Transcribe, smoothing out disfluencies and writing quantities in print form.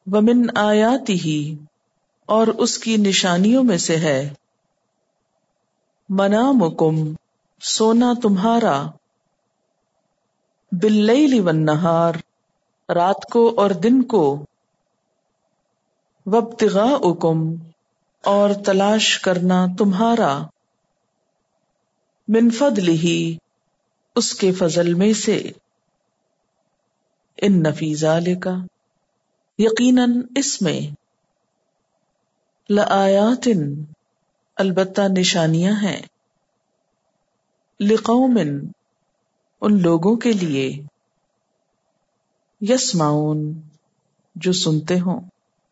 वमिन आयातिही, और उसकी निशानियों में से है, मनामुकुम, सोना तुम्हारा, बिल्लैलि वन्नहार, रात को और दिन को, वब्तिगाउकुम, और तलाश करना तुम्हारा, मिन फदलिही, उसके फजल में से, इन्न फी ज़ालिका, यकीनन इसमें, लआयातिन, अलबत्ता निशानियां हैं, लिकौमिन, उन लोगों के लिए, यस्माउन, जो सुनते हों।